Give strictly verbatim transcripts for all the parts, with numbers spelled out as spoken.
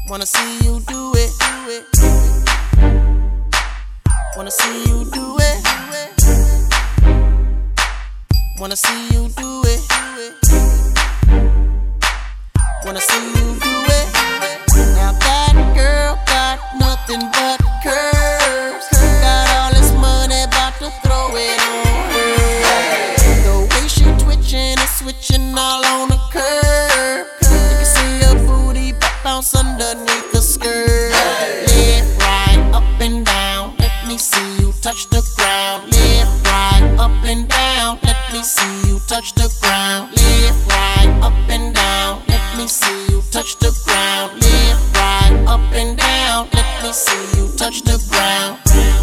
Wanna see you do it. Wanna see you do it. Wanna see you do it. Wanna see you do it. Now that girl got nothing but curves. Got all this money, about to throw it on her. The way she twitching and switching all on the curb. You can see her booty bounce underneath the skirt. Left, right, up and down. Let me see you touch the ground. Left, right, up and down. Let me see you touch the ground. Left, right, up and down. Let me see you touch the ground. Left, right, up and down. Let me see you touch the ground.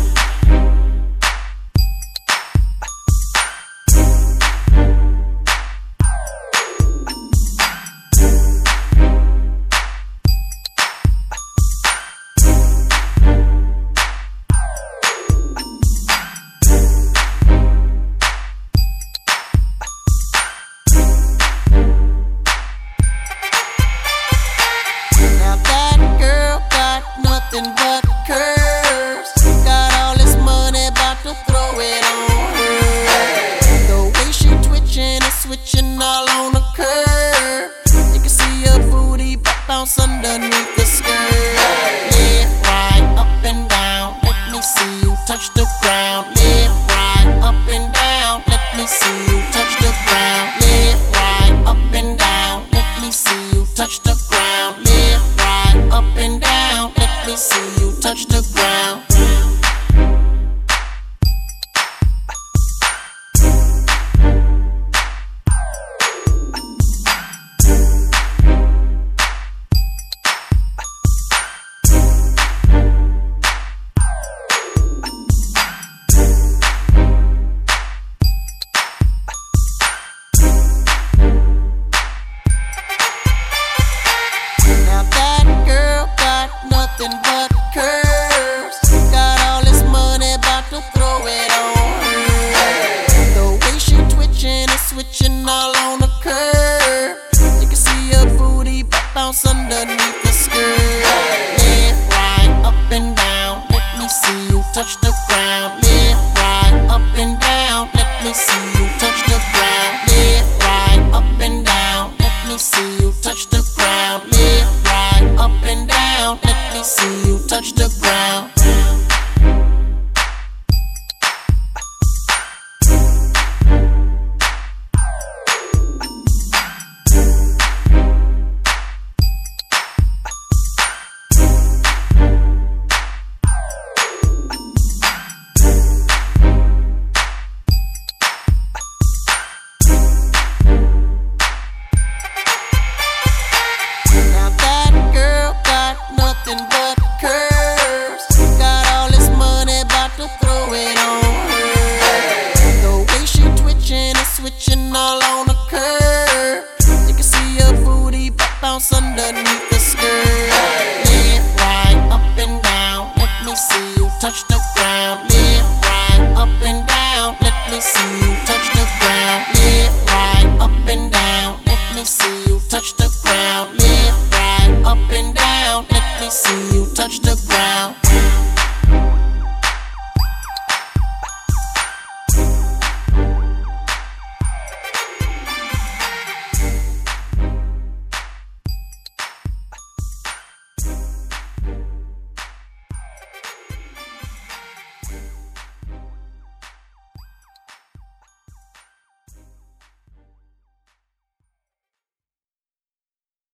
Nothing but curves. Got all this money, about to throw it on her. The way she twitching and switching all on the curb. You can see her booty bounce underneath the skirt. Left, right, up and down. Let me see you touch the ground. Left, right, up and down. Let me see you touch the ground. Left, right, up and down. Let me see you touch the ground. Left, right, up and down. Let me see you touch the ground. Now that girl got nothing but curves. Got all this money, about to throw it on her. The way she twitching and switching all on the curb. You can see her booty bounce underneath